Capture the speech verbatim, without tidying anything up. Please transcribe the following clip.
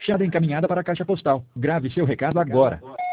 Chave encaminhada para a caixa postal. Grave seu recado agora.